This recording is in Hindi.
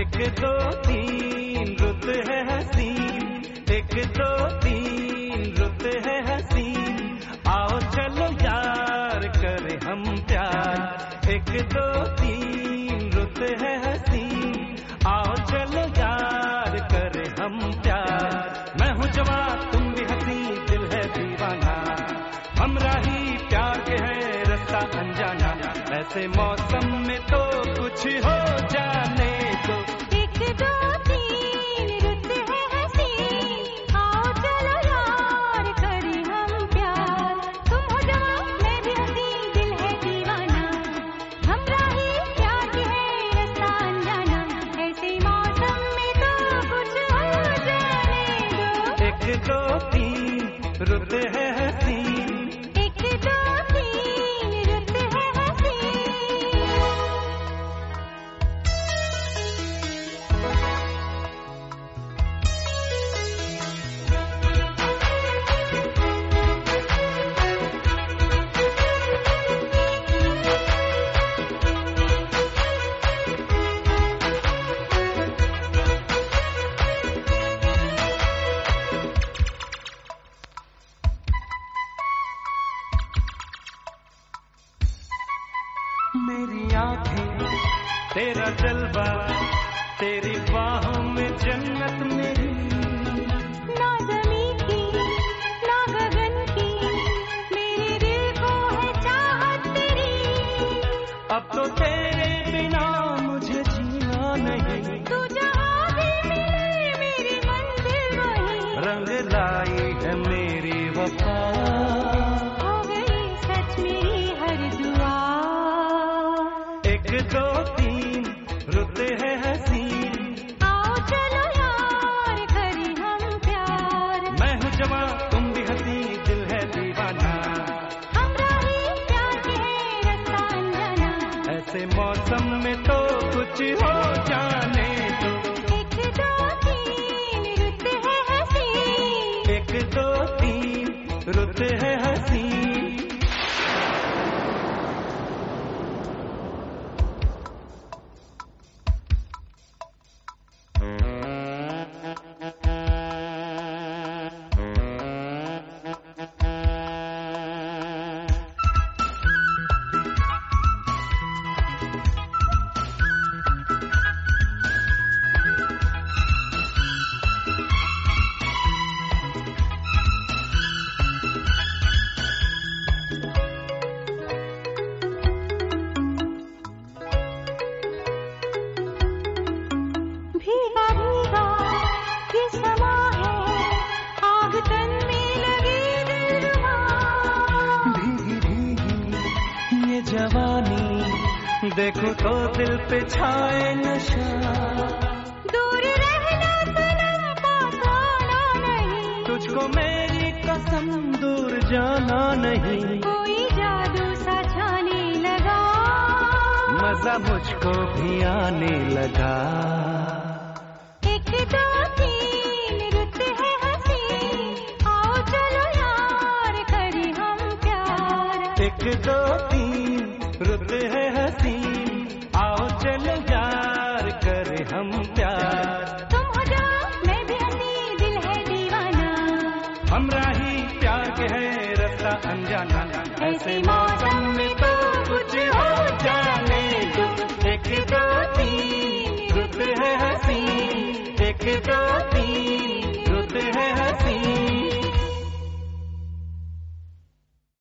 एक दो तीन रुत है हसीन, एक दो तीन रुत है हसीन, आओ चलो यार करें हम प्यार। एक दो तीन रुत है हसीन, आओ चलो यार करें हम प्यार। मैं हूँ जवान तुम भी हंसी, दिल है दीवाना, हमराही प्यार के है रास्ता अनजाना। ऐसे मौसम में तो कुछ हो जाने दो। एक दो तीन रुत है हसीन, आओ चलो यार करें हम प्यार। तुम हो जवान मैं भी हंसी, दिल है दीवाना, हमराही प्यार की है रास्ता अनजाना। ऐसे मौसम में तो कुछ हो जाने दो। एक दो तीन रुत है हसीन, एक दो तीन रुत है हसीन। मेरी आंखें तेरा जलवा, तेरी बाहों में जन्नत मेरी। ना ज़मीं की ना गगन की, मेरे दिल को है चाहत तेरी। अब तो तेरे बिना मुझे जीना नहीं, तू जहाँ भी मिले मेरी मंजिल वही। रंग लाई है मेरी वफा, हो गई सच मेरी हर दुआ। एक दो तीन रुत है हसीन, आओ चलो यार करें हम प्यार। मैं हूँ जवान तुम भी हंसी, दिल है दीवाना, हमराही प्यार के है रास्ता अनजाना। ऐसे मौसम में तो कुछ हो जाने दो। एक दो तीन रुत है हसीन, एक दो तीन रुत है हसीन। भीगा भीगा ये समा है, आग तन में लगी दिलरुबा। भीगी भीगी ये जवानी, देखो तो दिल पे छाए नशा। दूर रहना सनम पास आना नहीं, तुझको मेरी कसम दूर जाना नहीं। कोई जादू सा छाने लगा, मजा मुझको भी आने लगा। एक दो तीन रुत है हसीन, आओ चलो यार करें हम प्यार। एक दो तीन रुत है हसीन, आओ चलो यार करे हम प्यार। तुम हो जवान मैं भी हंसी, दिल है दीवाना, हमराही प्यार के है रास्ता अनजाना। ऐसे मौसम में तो कुछ हो जाने दो। एक दो तीन रुत है हसीन, एक दो तीन